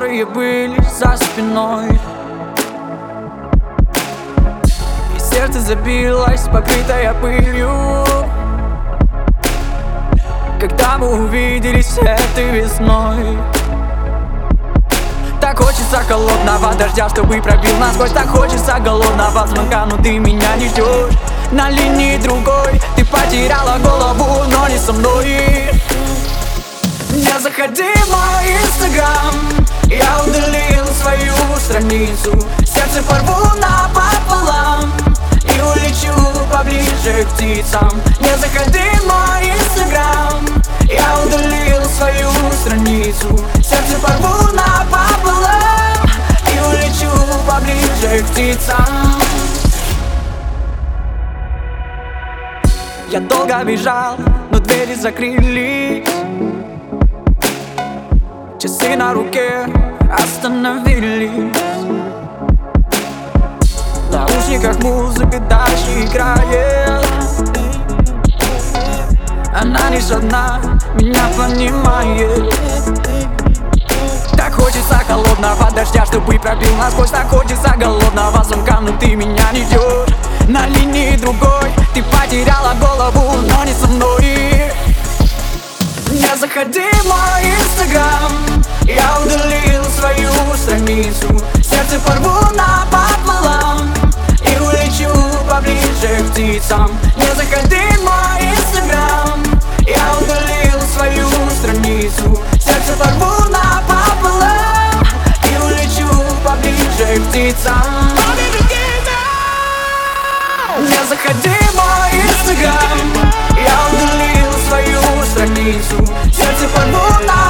которые были за спиной. И сердце забилось, покрытое пылью, когда мы увиделись этой весной. Так хочется холодного дождя, чтобы пробил насквозь. Так хочется голодного звонка, но ты меня не ждешь. На линии другой ты потеряла голову, но не со мной. Не заходи в мой инстаграм, я удалил свою страницу. Сердце порву напополам и улечу поближе к птицам. Не заходи в мой инстаграм, я удалил свою страницу. Сердце порву напополам и улечу поближе к птицам. Я долго бежал, но двери закрылись. Часы на руке остановились. В наушниках музыка дальше играет. Она лишь одна меня понимает. Так хочется холодного дождя, чтобы пробил насквозь. Так хочется голодного звонка, но ты меня не ждешь. На линии другой ты потеряла голову, но не со мной. Не заходи в мой инстаграм, я удалил свою страницу. Сердце порву напополам и улечу поближе к птицам. Не заходи в мой инстаграм, я удалил свою страницу. Сердце порву напополам и улечу поближе к птицам. Не заходи в мой инстаграм, я удалил свою страницу. Сердце порву напополам